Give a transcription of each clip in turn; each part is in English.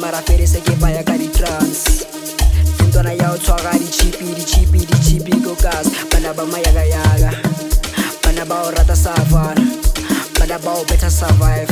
mara fere se ke baya ka di-trans intwana ya o tshwara di-chipi ko gas bana ba mayagayaga bana ba o rata savana bana ba o better survive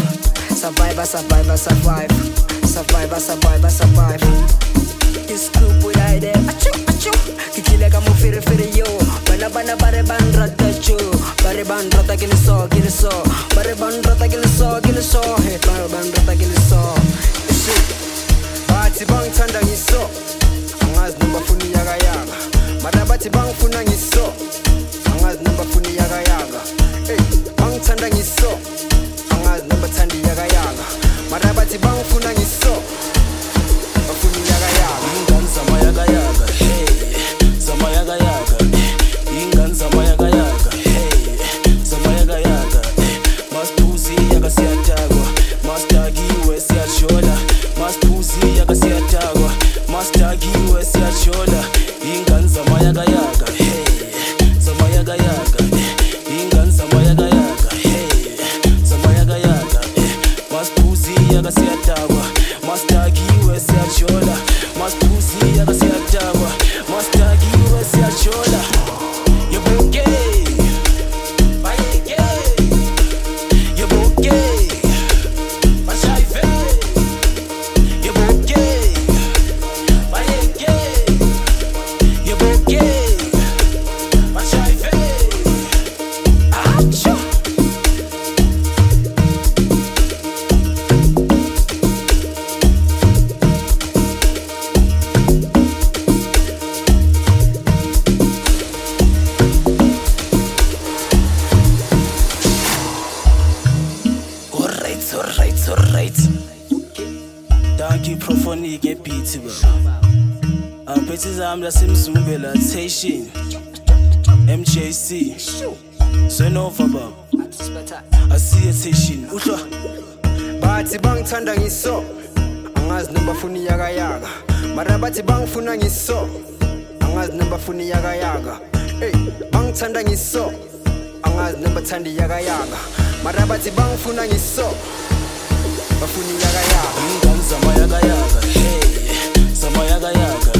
Iscoop with idea achu kikile ka mo fere yo bana ba re ban rata chu bare ban rata ke le so bare ban rata ke le so he bare ban rata ke le so isi bathi bang thanda ngiso angazi noma funi yaka mara bathi bang funa ngiso angazi noma funi yaka hey bang thanda ngiso angazi noma thandi yaka mara bathi bang funa ngiso bafuni yaka ingane zamayaga hey zamayaga ingane zamayaga hey zamayaga masiphuzi yaka siyatakwa mastakiwe siyajola masiphuzi yaka siyatakwa mastakiwe siyajola ingane zamayaga hey zamayaga ingane zamayaga hey zamayaga masiphuzi yaka siyatakwa mastakiwe siyajola masiphuzi yaka siyatakwa mastakiwe siyajola yobuke bayeke yobuke bashayive yobuke bayeke yobuke bashayive acho Alright. Danke Prophonic ngebeat we. Amphethe zami lasemzumbela station. MJC. Senova baba. Asiye station. Uhlwa. Bathi bangithanda ngiso angazi noma funi yaka mara bathi bangifuna ngiso angazi noma funi yaka hey bangithanda ngiso angazi noma thandi yaka mara bathi bangifuna ngiso bafuni yaka ingane zamayaga hey zamayaga